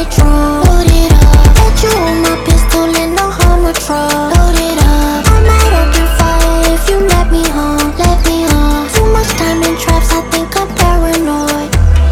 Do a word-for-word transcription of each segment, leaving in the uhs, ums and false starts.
honey drum. Load it up. Got you on my pistol and no hammer truck. Load it up. I might open fire if you let me home. Let me home. Too much time in traps, I think I'm paranoid.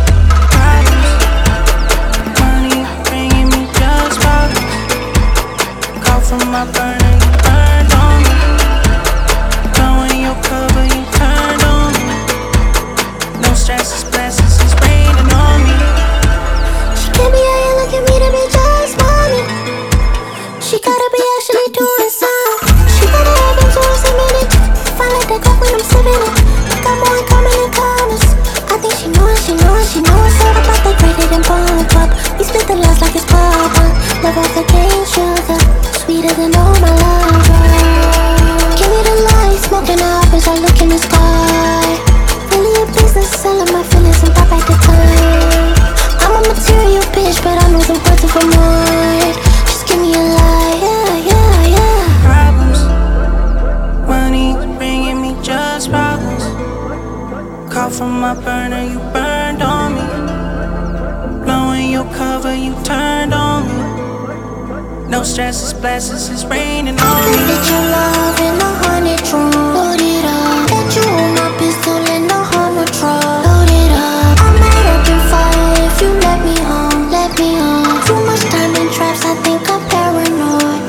Problems, money bringing me just problems. Call from my burner, you burned on me. Blowing your cover, you turned on me. No stresses, blessings, it's raining on me. She can't be out here looking me to be just mommy. She gotta be actually doing some. She gotta have into us a minute. Find like that cup when I'm sipping it. Got more in common than commas. I think she know it, she know it, she know it's all about the graded and bump up. We split the last like it's pop up. Love off the cane sugar, sweeter than all my lover. Give me the light, smoking up as I look in the sky. Really a business, selling my feelings and pop back the time. I'm a material bitch, but I know the words of a mind. Just give me a lie, yeah, yeah, yeah. Problems, money bringing me just problems. Call from my burner, you burned on me. Blowing your cover, you turned on me. No stresses, blessings, it's raining I on could me. fit your love in a honey drum. Load it up. Got you on my pistol and no hammer truck. Load it up. I might open fire if you let me home. Let me home. Too much time in traps, I think I'm paranoid.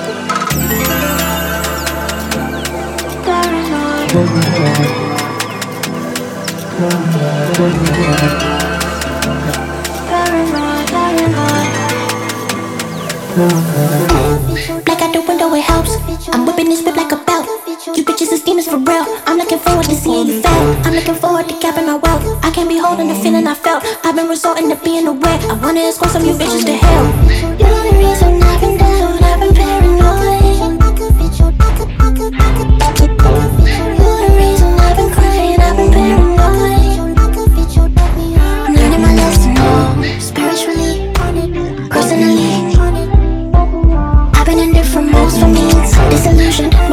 Paranoid. Paranoid, paranoid. Black out the window, it helps. I'm whipping this whip like a belt. You bitches is demons for real. I'm looking forward to seeing you fail. I'm looking forward to capping my wealth. I can't be holding the feeling I felt. I've been resorting to being aware. I wanna escort some of you bitches to hell. You're the reason I've been down, I've been paranoid. You're the reason I've been crying, I've been paranoid. I'm learning my lesson, oh, spiritually, personally. I've been in different modes for me, disillusioned.